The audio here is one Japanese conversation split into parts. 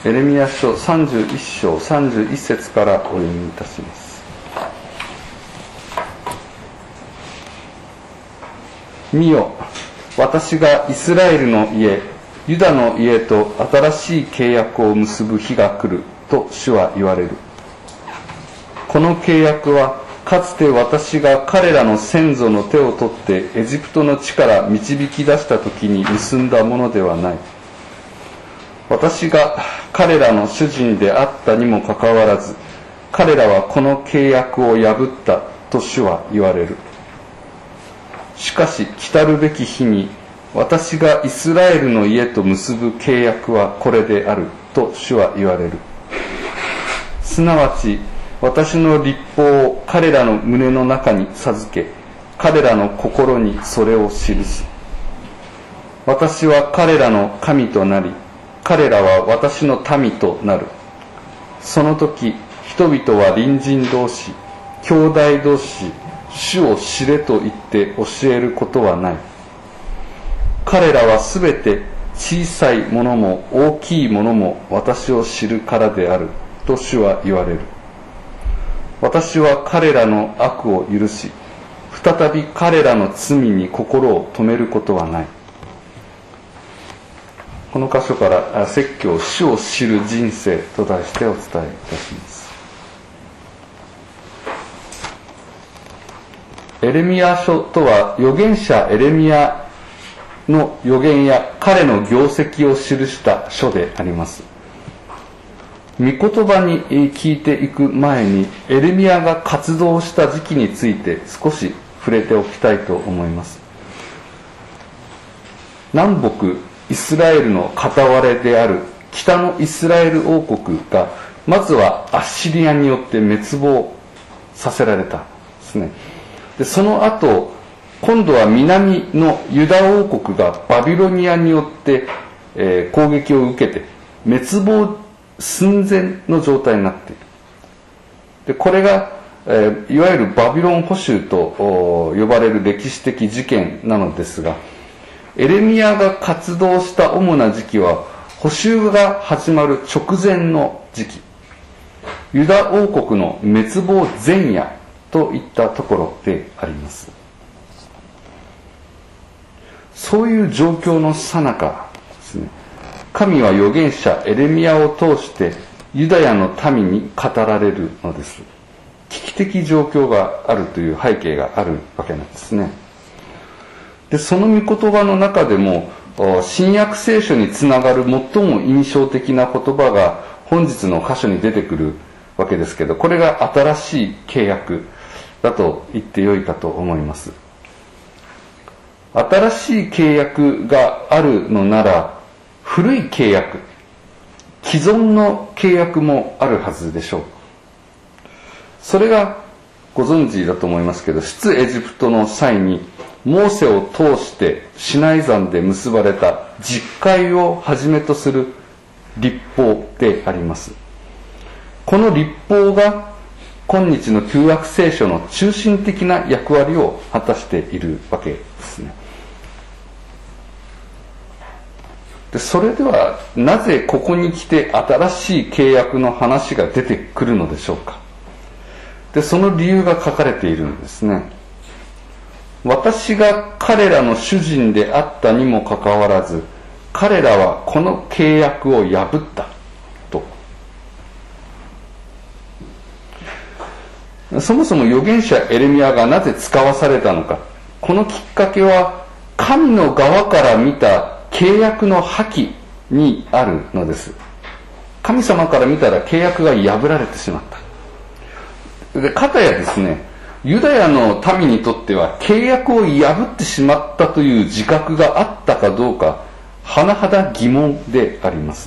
エレミヤ書31章31節からお読みいたします。見よ、私がイスラエルの家、ユダの家と新しい契約を結ぶ日が来ると主は言われる。この契約はかつて私が彼らの先祖の手を取ってエジプトの地から導き出した時に結んだものではない。私が彼らの主人であったにもかかわらず、彼らはこの契約を破ったと主は言われる。しかし来るべき日に、私がイスラエルの家と結ぶ契約はこれであると主は言われる。すなわち私の律法を彼らの胸の中に授け、彼らの心にそれを記す。私は彼らの神となり、彼らは私の民となる。その時、人々は隣人同士、兄弟同士、主を知れと言って教えることはない。彼らはすべて小さいものも大きいものも私を知るからであると主は言われる。私は彼らの悪を許し、再び彼らの罪に心を留めることはない。この箇所から説教、主を知る人生と題してお伝えいたします。エレミヤ書とは預言者エレミヤの預言や彼の業績を記した書であります。御言葉に聞いていく前にエレミヤが活動した時期について少し触れておきたいと思います。南北イスラエルの片割れである北のイスラエル王国がまずはアッシリアによって滅亡させられたんですね。でその後今度は南のユダ王国がバビロニアによって、攻撃を受けて滅亡寸前の状態になっている。でこれが、いわゆるバビロン捕囚と呼ばれる歴史的事件なのですが、エレミヤが活動した主な時期は捕囚が始まる直前の時期、ユダ王国の滅亡前夜といったところであります。そういう状況の最中ですね、神は預言者エレミヤを通してユダヤの民に語られるのです。危機的状況があるという背景があるわけなんですね。でその御言葉の中でも新約聖書につながる最も印象的な言葉が本日の箇所に出てくるわけですけど、これが新しい契約だと言ってよいかと思います。新しい契約があるのなら古い契約、既存の契約もあるはずでしょう。それがご存知だと思いますけど、出エジプトの際にモーセを通してシナイ山で結ばれた十戒をはじめとする律法であります。この律法が今日の旧約聖書の中心的な役割を果たしているわけですね。でそれではなぜここに来て新しい契約の話が出てくるのでしょうか。でその理由が書かれているんですね。私が彼らの主人であったにもかかわらず、彼らはこの契約を破ったと。そもそも預言者エレミヤがなぜ使わされたのか。このきっかけは神の側から見た契約の破棄にあるのです。神様から見たら契約が破られてしまった。で、かたやですね、ユダヤの民にとっては契約を破ってしまったという自覚があったかどうか、甚だ疑問であります。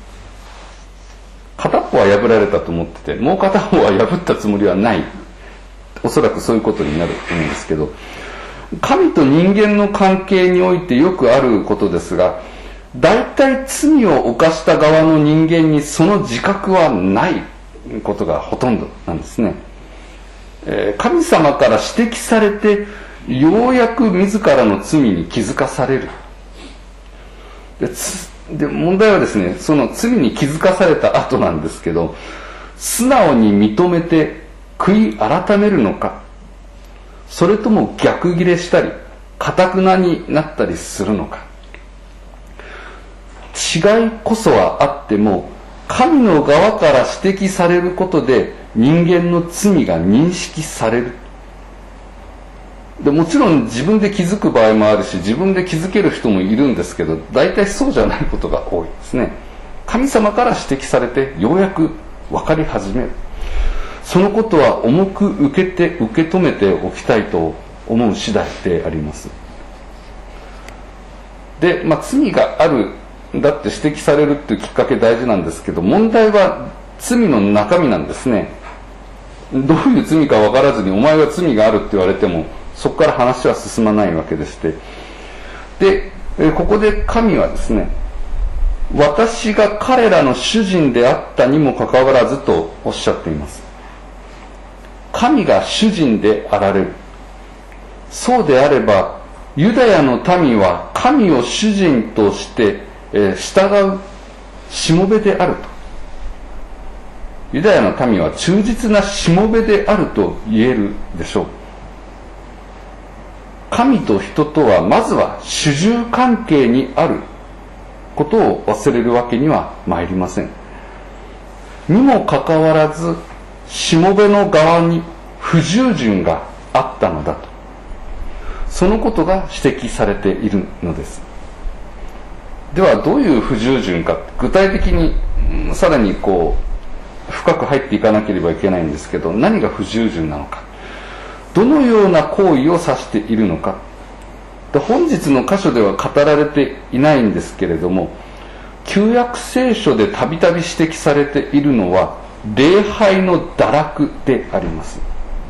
片っぽは破られたと思ってて、もう片方は破ったつもりはない。おそらくそういうことになると思うんですけど、神と人間の関係においてよくあることですが、大体罪を犯した側の人間にその自覚はないことがほとんどなんですね。神様から指摘されてようやく自らの罪に気づかされる。 で問題はですね、その罪に気づかされた後なんですけど、素直に認めて悔い改めるのか、それとも逆ギレしたり頑くなになったりするのか。違いこそはあっても、神の側から指摘されることで人間の罪が認識される。でもちろん自分で気づく場合もあるし、自分で気づける人もいるんですけど、大体そうじゃないことが多いですね。神様から指摘されてようやく分かり始める。そのことは重く受け止めておきたいと思う次第であります。で、罪があるだって指摘されるっていうきっかけ大事なんですけど、問題は罪の中身なんですね。どういう罪か分からずにお前は罪があるって言われても、そこから話は進まないわけでして、でここで神はですね、私が彼らの主人であったにもかかわらずとおっしゃっています。神が主人であられる。そうであればユダヤの民は神を主人として従うしもべであると。ユダヤの民は忠実なしもべであると言えるでしょう。神と人とはまずは主従関係にあることを忘れるわけには参りません。にもかかわらずしもべの側に不従順があったのだと、そのことが指摘されているのです。ではどういう不従順か、具体的にさらに深く入っていかなければいけないんですけど、何が不従順なのか、どのような行為を指しているのか。本日の箇所では語られていないんですけれども、旧約聖書でたびたび指摘されているのは礼拝の堕落であります。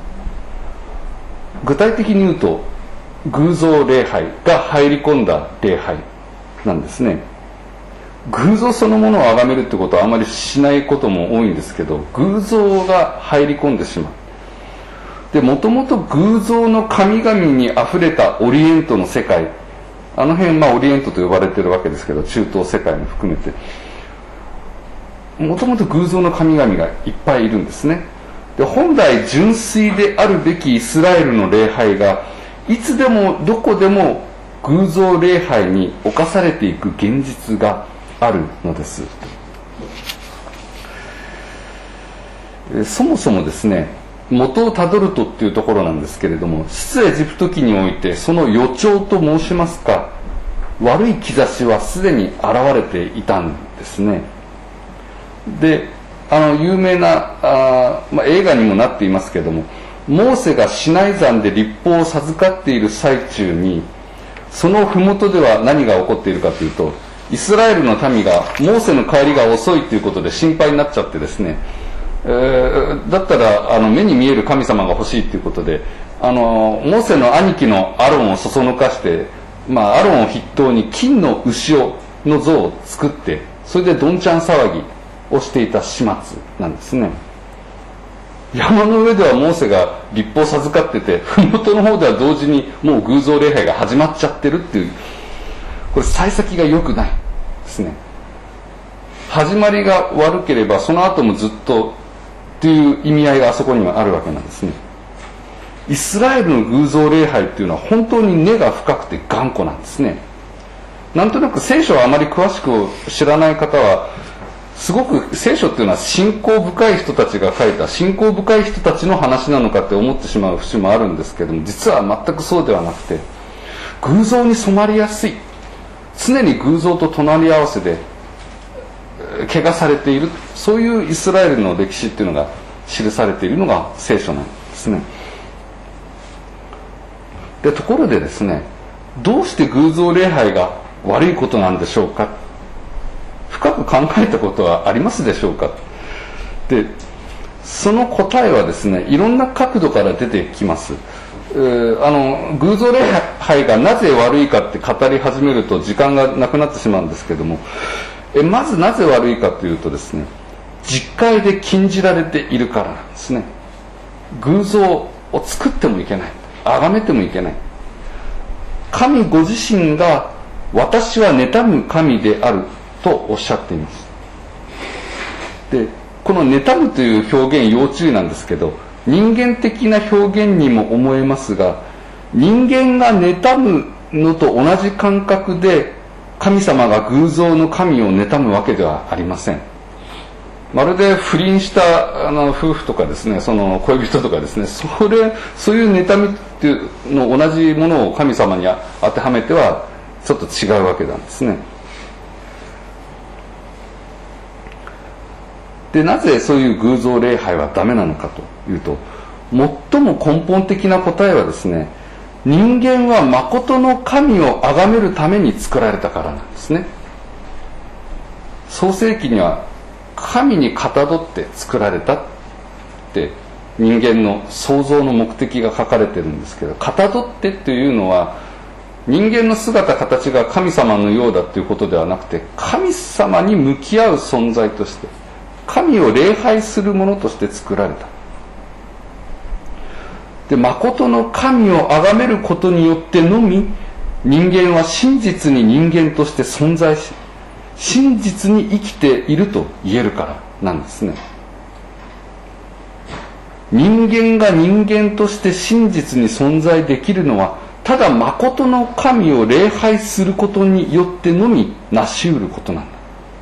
具体的に言うと偶像礼拝が入り込んだ礼拝なんですね。偶像そのものを崇めるってことはあまりしないことも多いんですけど、偶像が入り込んでしまう。で、もともと偶像の神々にあふれたオリエントの世界、あの辺オリエントと呼ばれてるわけですけど、中東世界も含めてもともと偶像の神々がいっぱいいるんですね。で、本来純粋であるべきイスラエルの礼拝がいつでもどこでも偶像礼拝に侵されていく現実があるのです。そもそもですね、元をたどるとっていうところなんですけれども、出エジプト記においてその予兆と申しますか、悪い兆しはすでに現れていたんですね。で、有名な映画にもなっていますけれども、モーセがシナイ山で律法を授かっている最中に、その麓では何が起こっているかというと、イスラエルの民がモーセの帰りが遅いということで心配になっちゃってですね、だったら目に見える神様が欲しいということで、モーセの兄貴のアロンをそそのかして、アロンを筆頭に金の牛の像を作って、それでどんちゃん騒ぎをしていた始末なんですね。山の上ではモーセが律法を授かってて、麓の方では同時にもう偶像礼拝が始まっちゃってるっていう、これ幸先が良くないですね。始まりが悪ければその後もずっとっていう意味合いがあそこにはあるわけなんですね。イスラエルの偶像礼拝っていうのは本当に根が深くて頑固なんですね。なんとなく聖書をあまり詳しく知らない方は、すごく聖書っていうのは信仰深い人たちが書いた信仰深い人たちの話なのかって思ってしまう節もあるんですけども、実は全くそうではなくて、偶像に染まりやすい、常に偶像と隣り合わせで汚されている、そういうイスラエルの歴史っていうのが記されているのが聖書なんですね。で、ところでですね、どうして偶像礼拝が悪いことなんでしょうか、深く考えたことはありますでしょうか。で、その答えはですね、いろんな角度から出てきます。偶像礼拝がなぜ悪いかって語り始めると時間がなくなってしまうんですけども、まずなぜ悪いかというとですね、実戒で禁じられているからなんですね。偶像を作ってもいけない、崇めてもいけない。神ご自身が私は妬む神であるとおっしゃっています。で、この妬むという表現要注意なんですけど、人間的な表現にも思えますが、人間が妬むのと同じ感覚で神様が偶像の神を妬むわけではありません。まるで不倫した夫婦とかですね、その恋人とかですね、そういう妬みっていうの同じものを神様に当てはめてはちょっと違うわけなんですね。で、なぜそういう偶像礼拝はダメなのかというと、最も根本的な答えはですね、人間は真の神を崇めるために作られたからなんですね。創世記には神にかたどって作られたって人間の創造の目的が書かれてるんですけど、かたどってというのは人間の姿形が神様のようだということではなくて、神様に向き合う存在として、神を礼拝するものとして作られた。で、真の神を崇めることによってのみ、人間は真実に人間として存在し、真実に生きていると言えるからなんですね。人間が人間として真実に存在できるのは、ただ真の神を礼拝することによってのみ成し得ることなんだ。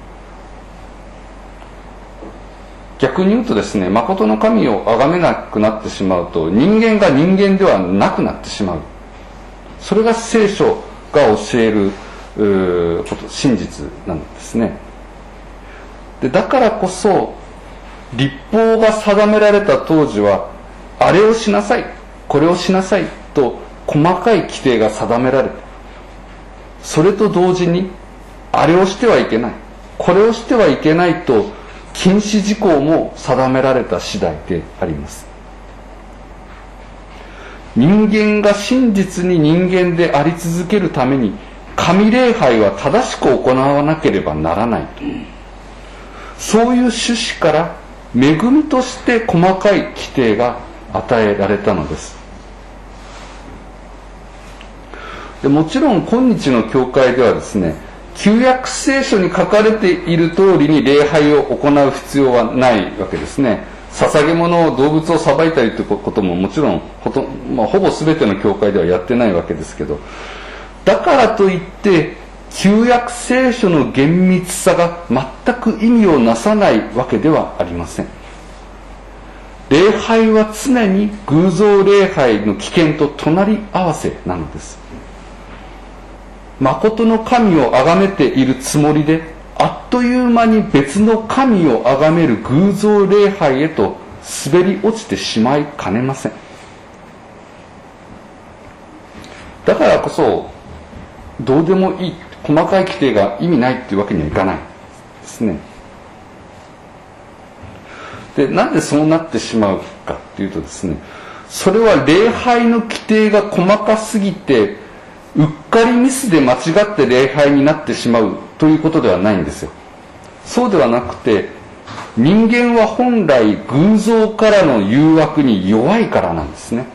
逆に言うとですね、真の神を崇めなくなってしまうと、人間が人間ではなくなってしまう。それが聖書が教える真実なんですね。で、だからこそ律法が定められた当時は、あれをしなさい、これをしなさいと細かい規定が定められて、それと同時にあれをしてはいけない、これをしてはいけないと禁止事項も定められた次第であります。人間が真実に人間であり続けるために、神礼拝は正しく行わなければならないと、そういう趣旨から恵みとして細かい規定が与えられたのです。で、もちろん今日の教会ではですね、旧約聖書に書かれている通りに礼拝を行う必要はないわけですね。捧げ物を動物をさばいたりということももちろんほぼ全ての教会ではやってないわけですけど、だからといって旧約聖書の厳密さが全く意味をなさないわけではありません。礼拝は常に偶像礼拝の危険と隣り合わせなのです。真の神を崇めているつもりで、あっという間に別の神を崇める偶像礼拝へと滑り落ちてしまいかねません。だからこそどうでもいい細かい規定が意味ないっていうわけにはいかないですね。で、なんでそうなってしまうかっていうとですね、それは礼拝の規定が細かすぎてうっかりミスで間違って礼拝になってしまうということではないんですよ。そうではなくて、人間は本来偶像からの誘惑に弱いからなんですね。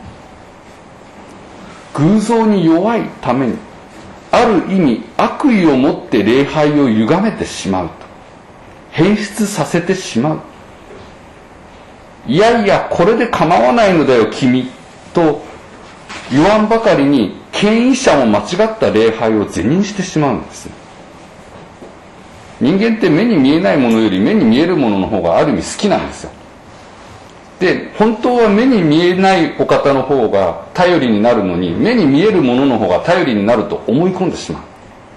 偶像に弱いために、ある意味悪意を持って礼拝を歪めてしまうと、変質させてしまう。いやいやこれで構わないのだよ君と言わんばかりに、権威者も間違った礼拝を是認してしまうんです。人間って目に見えないものより目に見えるものの方がある意味好きなんですよ。で、本当は目に見えないお方の方が頼りになるのに、目に見えるものの方が頼りになると思い込んでしまう。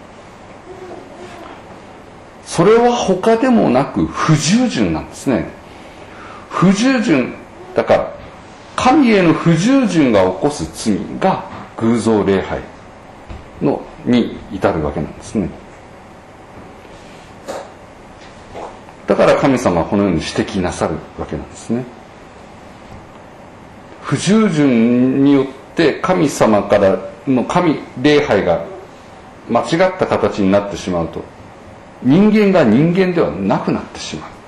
それは他でもなく不従順なんですね。不従順だから、神への不従順が起こす罪が偶像礼拝に至るわけなんですね。だから神様はこのように指摘なさるわけなんですね。不従順によって神様からの神礼拝が間違った形になってしまうと、人間が人間ではなくなってしまう。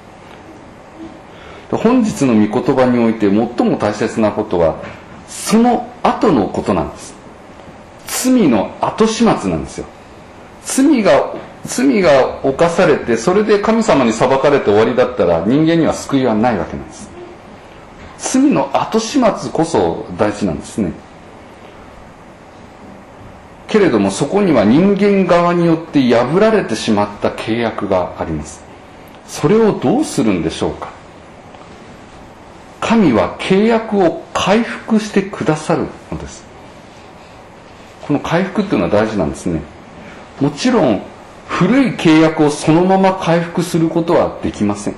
本日の御言葉において最も大切なことはその後のことなんです。罪の後始末なんですよ。 罪が犯されて、それで神様に裁かれて終わりだったら人間には救いはないわけなんです。罪の後始末こそ大事なんですね。けれどもそこには人間側によって破られてしまった契約があります。それをどうするんでしょうか。神は契約を回復してくださるのです。この回復っていうのは大事なんですね。もちろん古い契約をそのまま回復することはできません。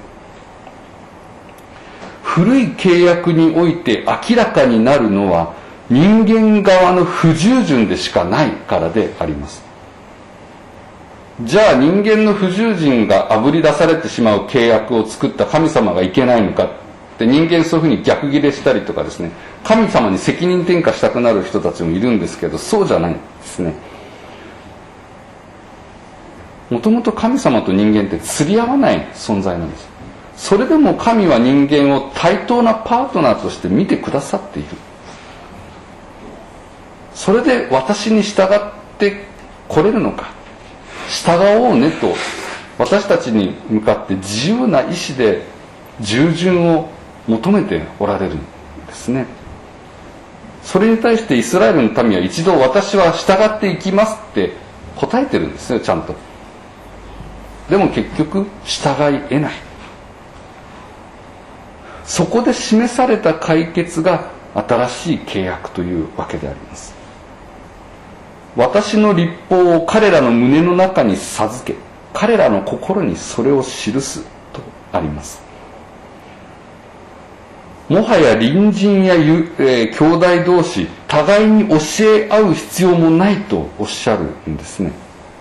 古い契約において明らかになるのは人間側の不従順でしかないからであります。じゃあ人間の不従順があぶり出されてしまう契約を作った神様がいけないのかって人間そういうふうに逆ギレしたりとかですね、神様に責任転嫁したくなる人たちもいるんですけど、そうじゃないんですね。もともと神様と人間って釣り合わない存在なんです。それでも神は人間を対等なパートナーとして見てくださっている。それで私に従ってこれるのか、従おうねと私たちに向かって自由な意志で従順を求めておられるんですね。それに対してイスラエルの民は一度私は従っていきますって答えてるんですよ、ちゃんと。でも結局従い得ない。そこで示された解決が新しい契約というわけであります。私の律法を彼らの胸の中に授け、彼らの心にそれを記すとあります。もはや隣人や兄弟同士互いに教え合う必要もないとおっしゃるんですね。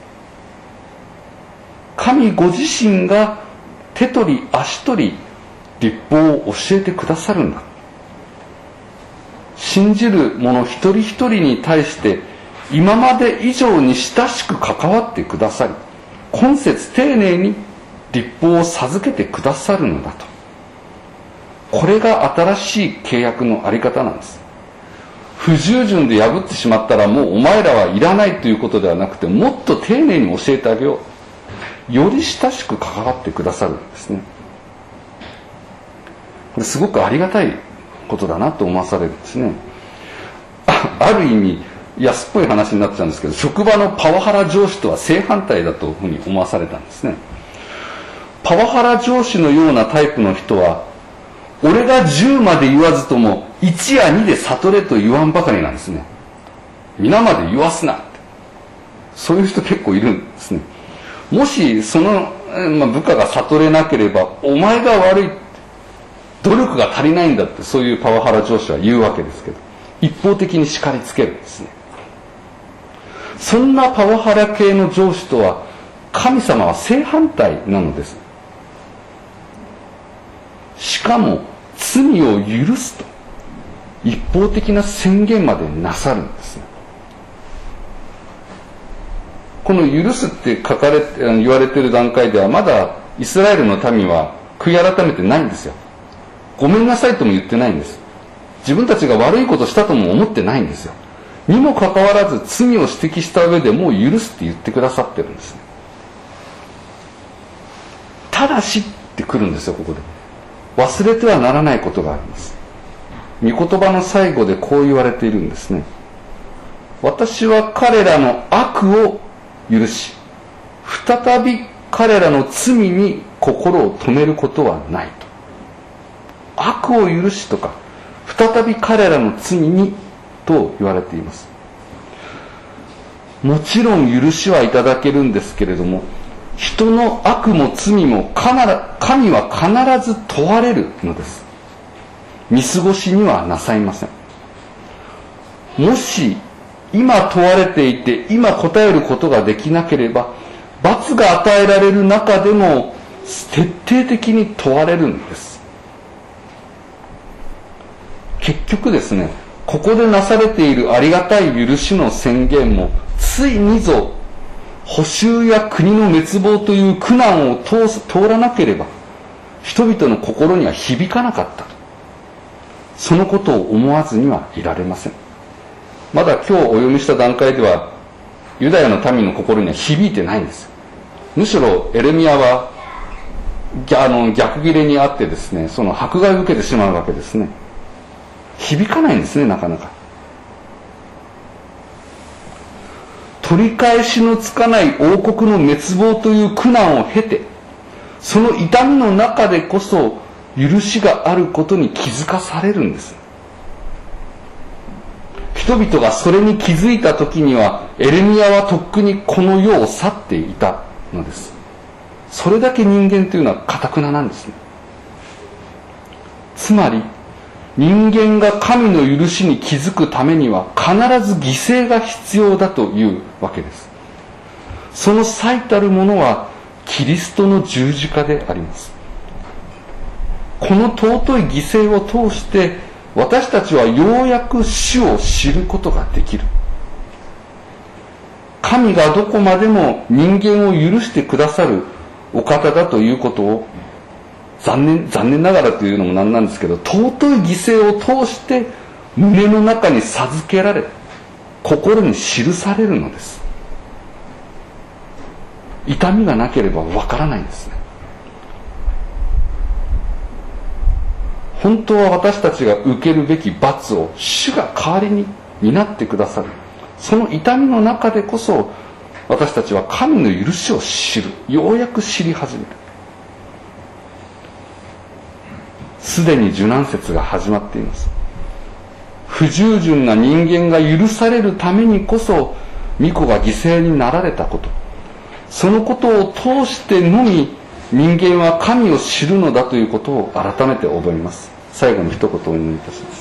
神ご自身が手取り足取り律法を教えてくださるんだ。信じる者一人一人に対して今まで以上に親しく関わってくださり、今節丁寧に律法を授けてくださるのだと。これが新しい契約のあり方なんです。不従順で破ってしまったらもうお前らはいらないということではなくて、もっと丁寧に教えてあげよう。より親しく関わってくださるんですね。これすごくありがたいことだなと思わされるんですね。ある意味安っぽい話になっちゃうんですけど、職場のパワハラ上司とは正反対だというふうに思わされたんですね。パワハラ上司のようなタイプの人は、俺が10まで言わずとも1や2で悟れと言わんばかりなんですね。皆まで言わすなって。そういう人結構いるんですね。もしその、部下が悟れなければ、お前が悪い、努力が足りないんだって、そういうパワハラ上司は言うわけですけど、一方的に叱りつけるんですね。そんなパワハラ系の上司とは神様は正反対なのです。しかも罪を許すと一方的な宣言までなさるんです。この許すって言われている段階ではまだイスラエルの民は悔い改めてないんですよ。ごめんなさいとも言ってないんです。自分たちが悪いことしたとも思ってないんですよ。にもかかわらず罪を指摘した上でもう許すって言ってくださってるんですね。ただしってくるんですよ、ここで。忘れてはならないことがあります。御言葉の最後でこう言われているんですね。私は彼らの悪を許し、再び彼らの罪に心を留めることはないと。悪を許しとか、再び彼らの罪にと言われています。もちろん許しはいただけるんですけれども、人の悪も罪も神は必ず問われるのです。見過ごしにはなさいません。もし今問われていて今答えることができなければ、罰が与えられる中でも徹底的に問われるんです。結局ですね、ここでなされているありがたい許しの宣言も、ついにぞ捕囚や国の滅亡という苦難を通らなければ人々の心には響かなかったと、そのことを思わずにはいられません。まだ今日お読みした段階ではユダヤの民の心には響いてないんです。むしろエレミヤは逆切れにあってですね、その迫害を受けてしまうわけですね。響かないんですね、なかなか。取り返しのつかない王国の滅亡という苦難を経て、その痛みの中でこそ許しがあることに気づかされるんです。人々がそれに気づいた時には、エレミヤはとっくにこの世を去っていたのです。それだけ人間というのは頑ななんですね。つまり、人間が神の許しに気づくためには必ず犠牲が必要だというわけです。その最たるものはキリストの十字架であります。この尊い犠牲を通して私たちはようやく主を知ることができる。神がどこまでも人間を許してくださるお方だということを残念ながらというのもなんなんですけど、尊い犠牲を通して胸の中に授けられ、心に記されるのです。痛みがなければわからないんですね。本当は私たちが受けるべき罰を主が代わりに担ってくださる。その痛みの中でこそ私たちは神の許しを知る。ようやく知り始める。すでに受難節が始まっています。不従順な人間が許されるためにこそ御子が犠牲になられたこと、そのことを通してのみ人間は神を知るのだということを改めて覚えます。最後に一言お祈りいたします。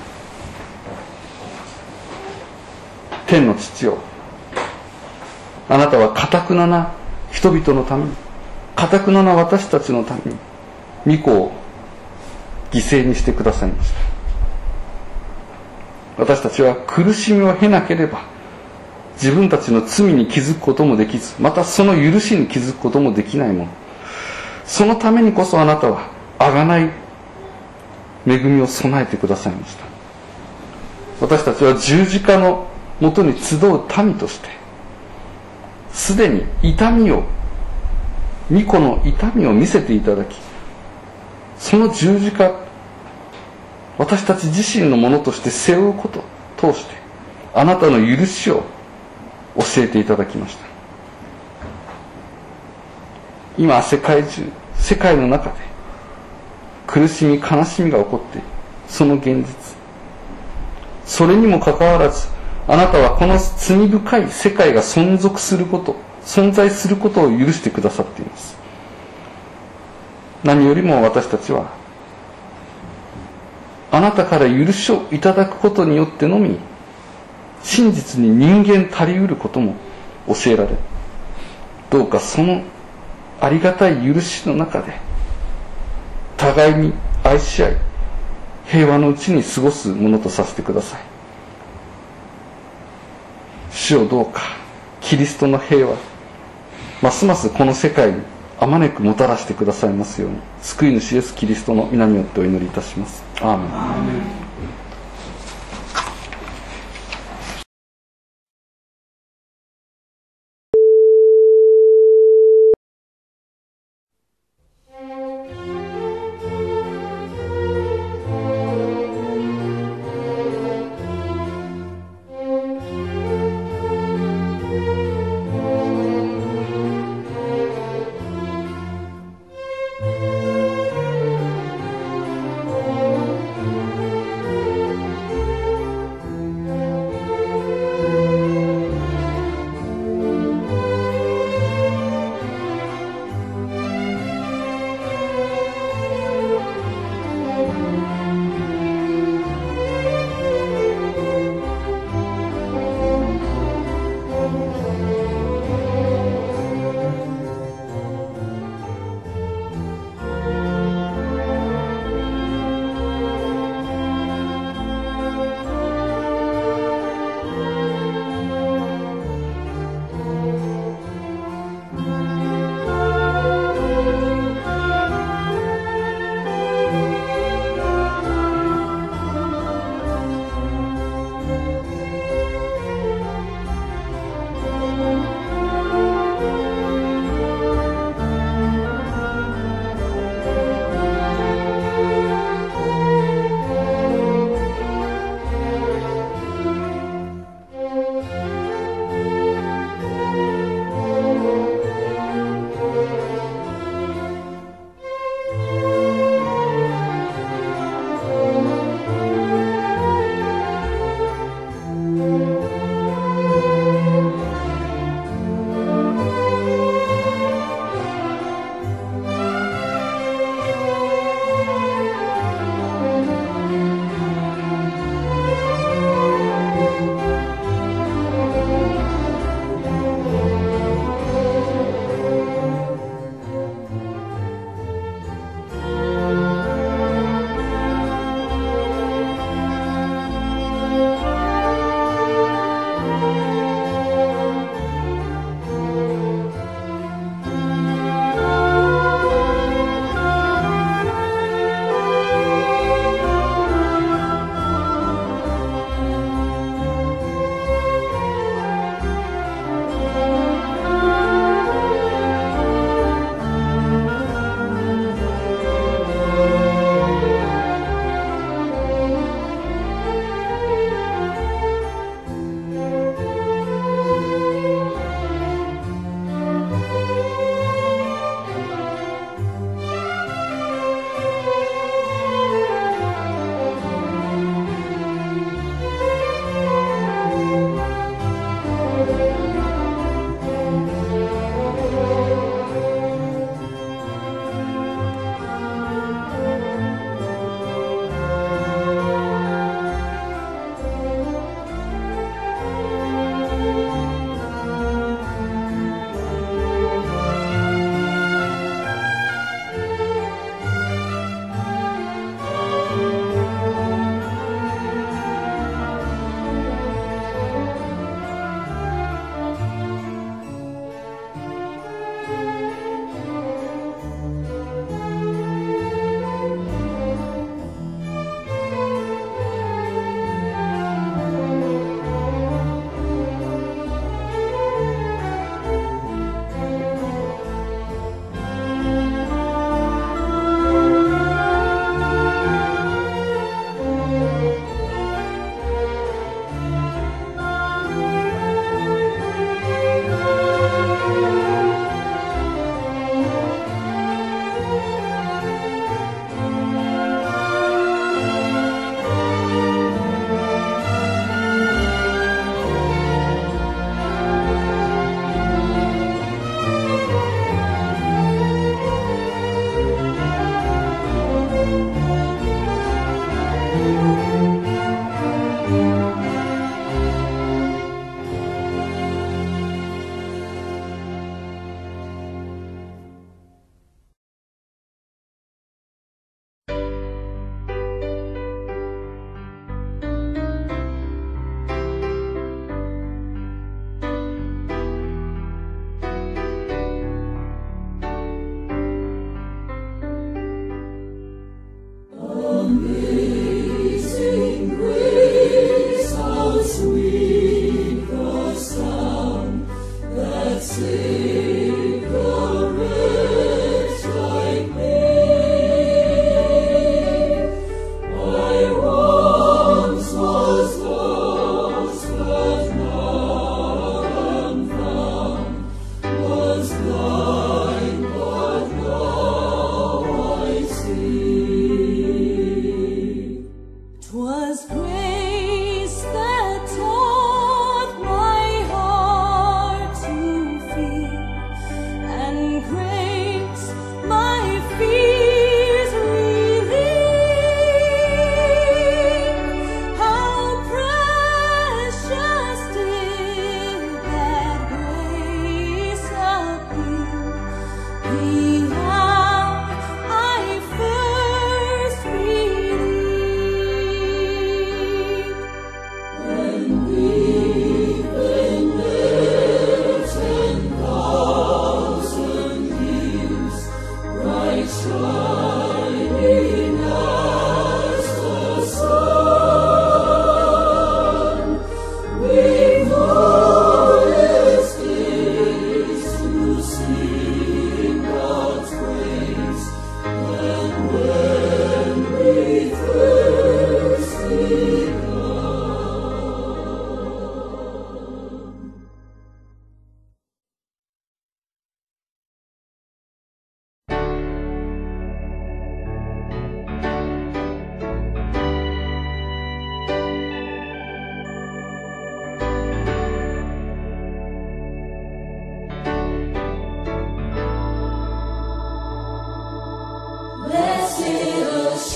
天の父よ、あなたは頑な人々のために、頑な私たちのために御子を犠牲にしてくださいました。私たちは苦しみを経なければ自分たちの罪に気づくこともできず、またその許しに気づくこともできないもの。そのためにこそあなたは贖い恵みを備えてくださいました。私たちは十字架のもとに集う民としてすでに痛みを、御子の痛みを見せていただき、その十字架、私たち自身のものとして背負うことを通してあなたの許しを教えていただきました。今世界の中で苦しみ悲しみが起こっている、その現実、それにもかかわらずあなたはこの罪深い世界が存在することを許してくださっています。何よりも私たちはあなたから許しをいただくことによってのみ真実に人間足りうることも教えられ、どうかそのありがたい許しの中で互いに愛し合い平和のうちに過ごすものとさせてください。主よ、どうかキリストの平和、ますますこの世界にあまねくもたらしてくださいますように、救い主イエスキリストの皆によってお祈りいたします。アーメン。アーメン。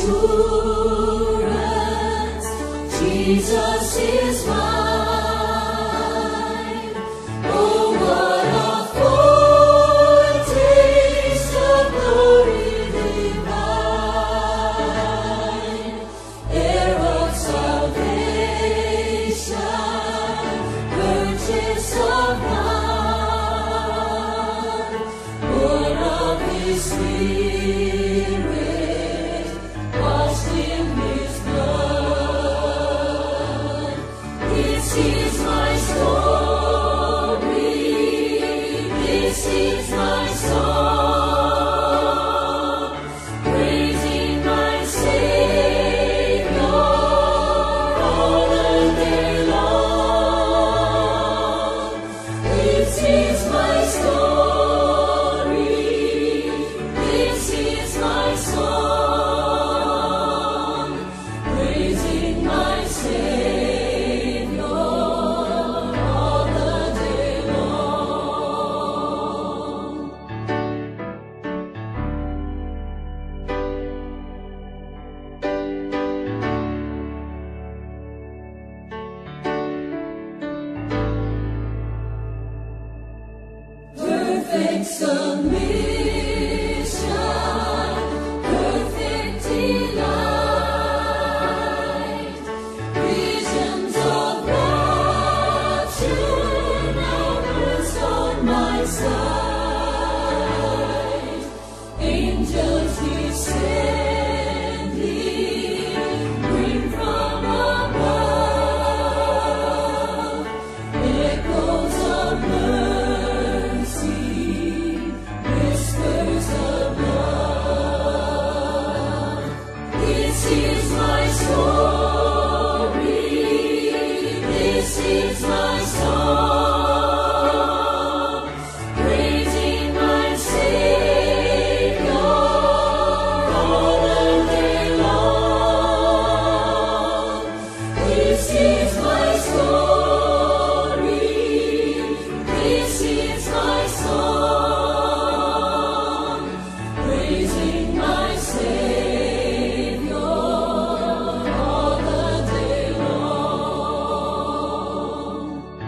assurance, Jesus is mine. Oh, what a foretaste of glory divine, heir of salvation, purchase of God, born of His Spirit, washed in His blood. This is my story, this is my song, praising my Savior all the day long. This is my story, this is my song, praising my Savior all the day long. Perfect submission, perfect delight, visions of rapture now rest on my side. Angels descending, bring from above echoes of mercy, whispers of love. This is my story, this is my song, praising my Savior all the day long. This is my story, this is my song, praising my Savior all the day long.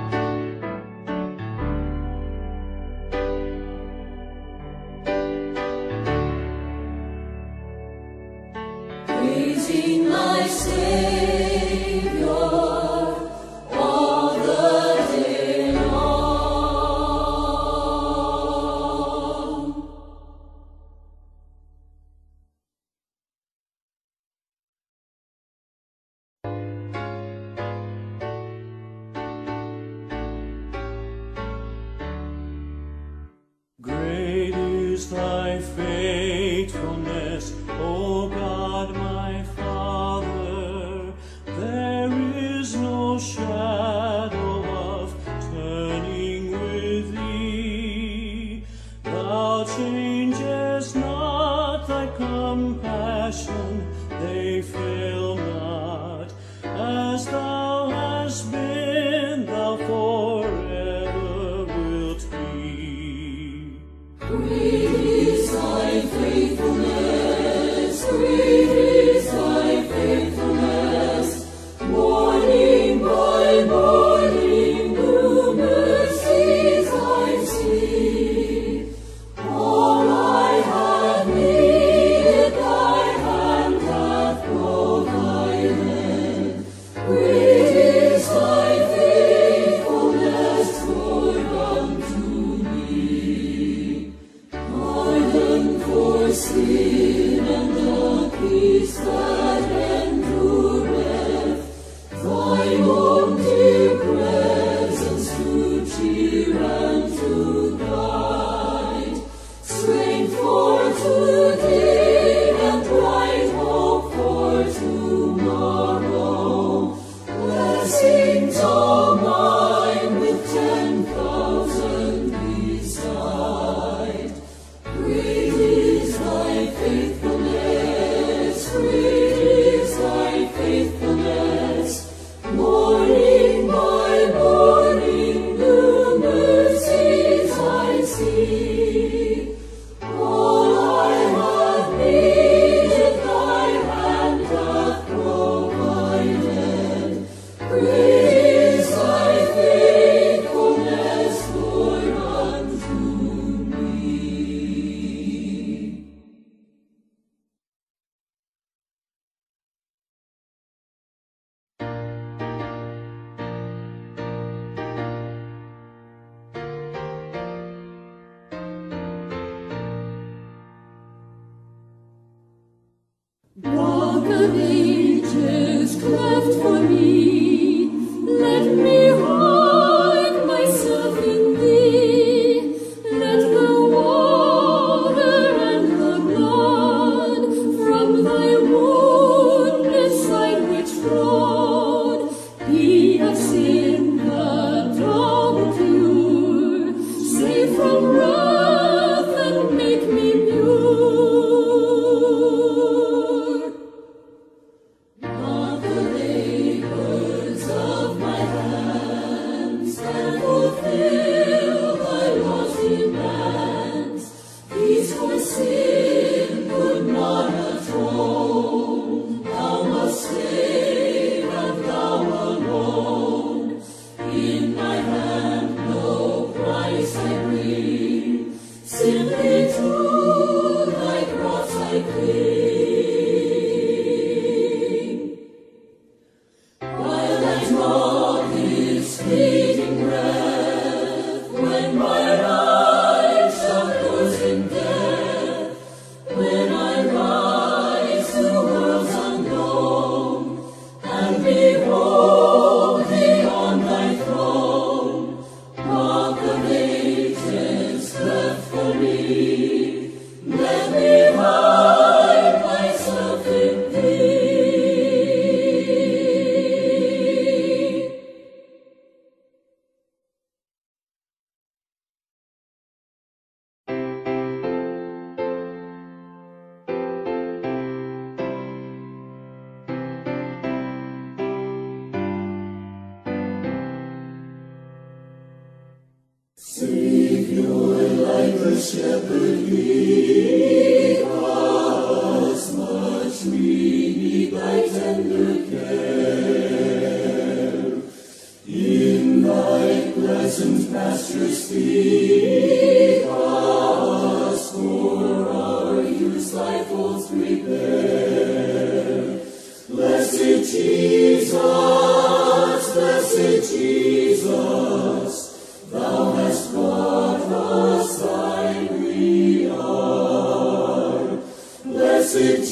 Praising my Savior all the day long. Great is thy faithfulness, O God my Father. There is no shadow of turning with thee. Thou changest not thy compassion, they fail not. As thou hast been, thou forever wilt be. Great is thy faithfulness, great is thy faithfulness. Morning by morning, new mercies I see. All I have needed, thy hand hath provided. Great is thy faithfulness toward unto me. Pardon for sin and the peace that endureth. Thine own dear presence to cheer and to guide. Strength for today and bright hope for tomorrow. Blessings all mine with 10,000 beside. Great is thy faithfulness, great is Rock of Ages, cleft for me, let me hide myself in thee. Let the water and the blood from thy wounded side which flowed be of sin the double cure, save from wrath and make me pure. Not the labors of my hands can fulfill thy law's demands. These for sin could not atone. Thou must save, and thou alone. In my hand no price I bring, simply to thy cross I cling. While I draw his fleeting breath, when my eyes shall close in death, when I rise to worlds unknown, and behold thee on thy throne, Rock of Ages, cleft for me, let me hide myself in thee. Savior, like the shepherd, lead us, much we need thy tender care. In thy pleasant pastures feed us, for our use thy folds prepare. Blessed Jesus, thou hast brought us thine we are. Blessed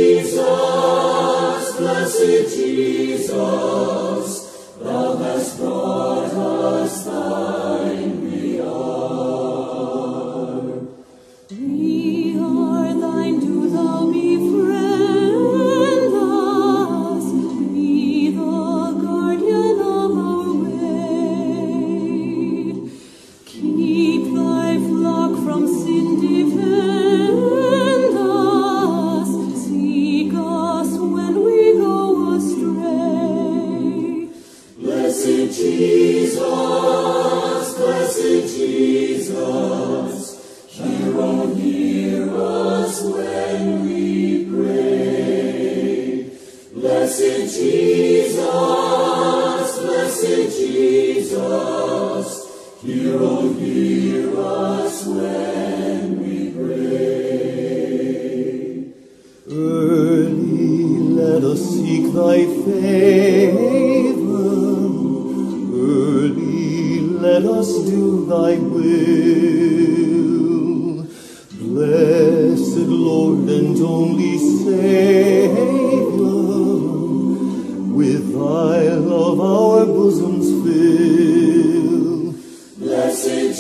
Jesus, thou hast brought us thine we are. We are thine, do thou befriend us, be the guardian of our way. Keep thy flock from sin, defend us, seek us when we go astray. Blessed Jesus, hear us when we pray. Blessed Jesus, hear us when we pray. Early let us seek thy favor, early let us do thy will. Blessed Lord and only Savior, with thy love our bosoms fill. Blessed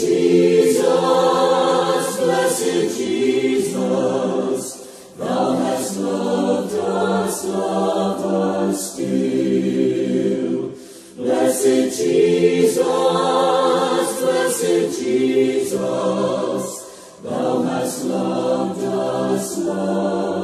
Jesus, thou hast loved us still. Blessed Jesus, thou hast loved us